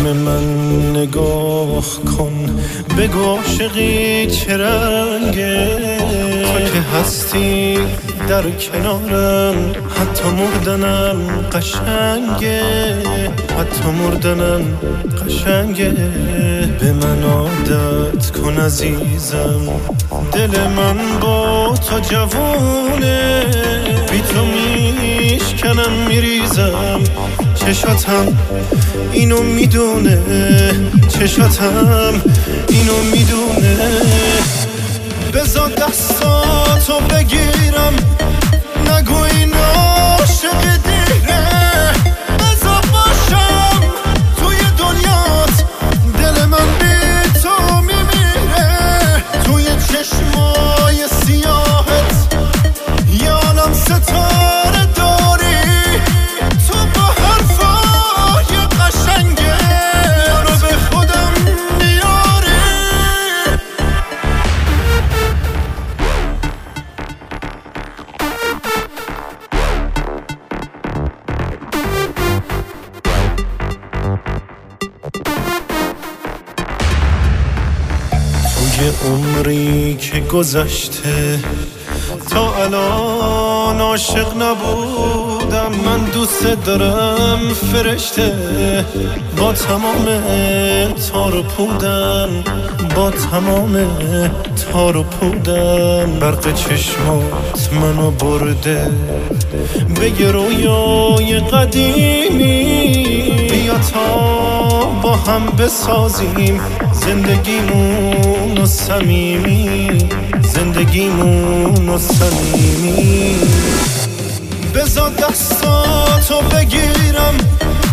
چشم من نگاه کن، بگو عاشقی چه رنگه. تو که هستی در کنارم، حتی مردنم قشنگه، حتی مردنم قشنگه. به من عادت کن عزیزم، دل من با تو جوونه، بی تو میشکنم میریزم. چشاتم اینو میدونه، چشاتم اینو میدونه. بذار دستاتو بگیرم، نگو این عاشق دیره. بذار باشم توی دنیات، دل من بی تو میمیره. توی چشمای سیاهت یه عالم ستاره داری، تو با حرفای قشنگه رو به خودم میاری. توی عمری که گذشته تا الان عاشق نبودم. من دوست دارم فرشته، با تمام تار و پودم، با تمام تار و پودم. برق چشمات منو برده به یه رویای قدیمی. بیا تا با هم بسازیم زندگیمونو صمیمی، زندگیمونو صمیمی. بذار دستاتو بگیرم،